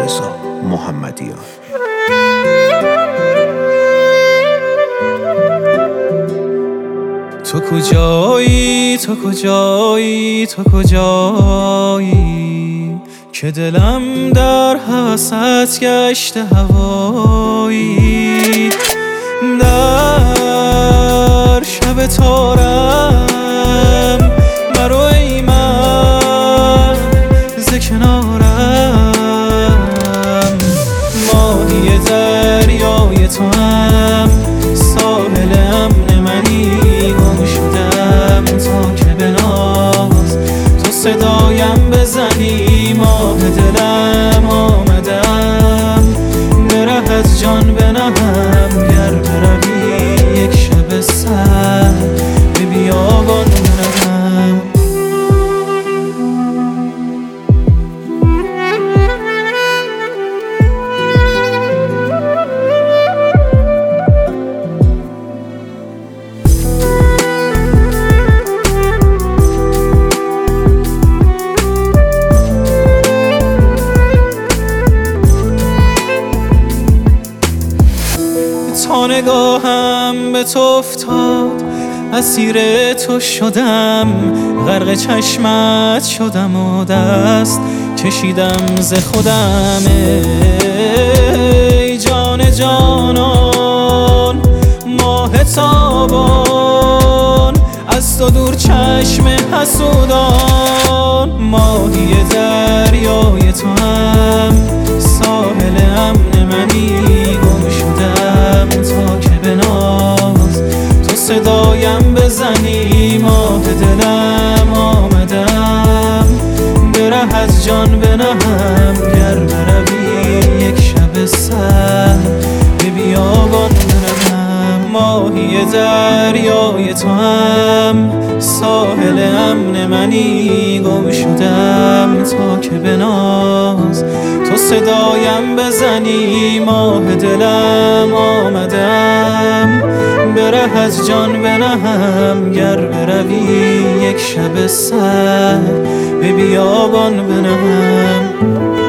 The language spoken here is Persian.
رضا محمدیان. تو کجایی، تو کجایی، تو کجایی که دلم در هوست گشته هوایی. در شب تارم برو ای من ز کنارم. ماهی دریای تو هم ساحل امن منی. گم شدم تا که به ناز تو صدایم بزنی. ماه دلم آمدم به ره از جان بنهم. گر بروی یک شب سر به بیابان بنهم. تا نگاهم به تو افتاد اسیر تو شدم. غرق چشمت شدم و دست کشیدم ز خودم. ای جان جانان ماه تابان از تو دور چشم حسودان. ماهی دریای تو هم ساحل امن منی. گم شدم تا که به ناز تو صدایم بزنی. ماه دلم آمدم به ره از جان بنهم. گر بروی یک شب سر به بیابان بنهم. ماهی دریای تو هم ساحل امن منی. گم شدم تا که به ناز تو صدایم بزنی. ماه دلم آمدم به ره از جان بنهم. گر بروی یک شب سر به بیابان بنهم.